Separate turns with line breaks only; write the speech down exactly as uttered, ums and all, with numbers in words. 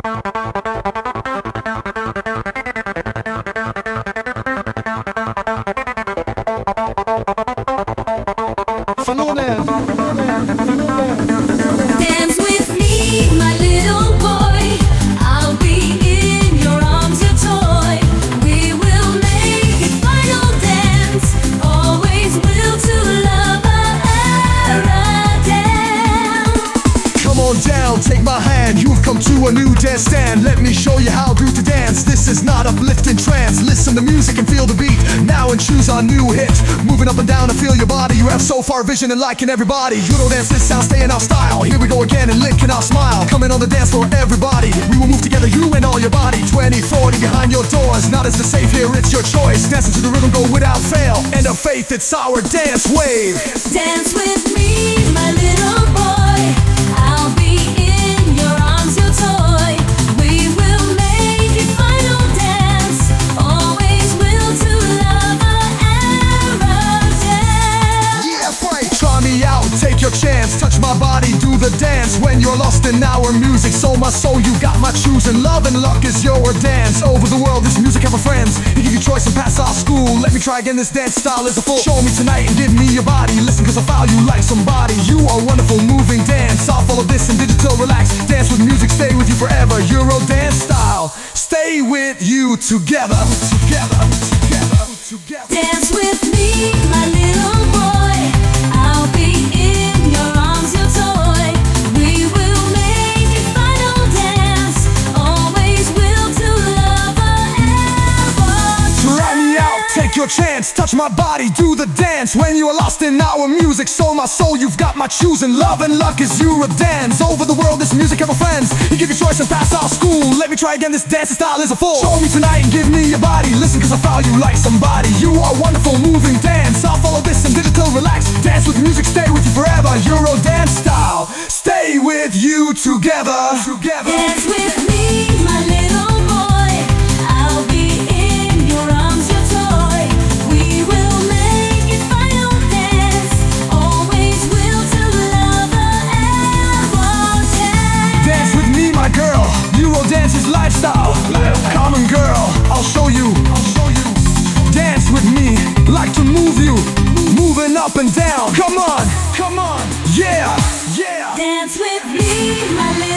Dance with me, my little boy. I'll be in your arms, your toy. We will make it final dance. Always will to love a down.
Come on down, take my hand. You've come to a new dance stand. Let me show you how to dance. This is not uplifting trance. Listen to music and feel the beat. Now and choose our new hit. Moving up and down and feel your body. You have so far vision and liking everybody. You don't dance this sound, stay in our style. Here we go again and licking our smile. Coming on the dance floor, everybody. We will move together, you and all your body. Twenty forty behind your doors. Not as the safe here, it's your choice. Dancing to the rhythm, go without fail. End of faith, it's our dance wave.
Dance with me, my little boy. I'll be in your arms, your toy. We will make it final dance. Always will to love forever dance.
Yeah, right. Try me out, take your chance. Touch my body, do the dance. When you're lost in our music, so my soul, you got my choosing. Love and luck is your dance. Over the world, this music have a friends. You give you choice and pass our school. Let me try again, this dance style is a full. Show me tonight and give me your body. Listen, cause I found you like somebody. You are wonderful, moving dance. I'll follow this in digital, relax. Dance with music, stay with you forever. Euro dance style, stay with you together. Together, together, together.
Dance with me, my little boy. I'll be in your arms, your toy. We will make it final dance. Always will to love forever.
Try me out, take your chance. Touch my body, do the dance. When you are lost in our music, so my soul, you've got my choosing. Love and luck is your dance. Over the world, this music have a friends. You give your choice and pass our school. Let me try again, this dance style is a full. Show me tonight and give me your body. Listen, cause I found you like somebody. You are wonderful, moving dance. I'll follow this in digital, relax. Dance with music, stay with you forever. Euro dance style, stay with you together. Together.
Dance with me, my little boy. I'll be in your arms, your toy. We will make it final dance. Always will to love forever dance.
Dance with me, my girl. Euro dance is lifestyle. Common girl, I'll show you. I'll show you. Dance with me, like to move you. Moving up and down. Come on, come on, yeah, yeah.
Dance with me, my little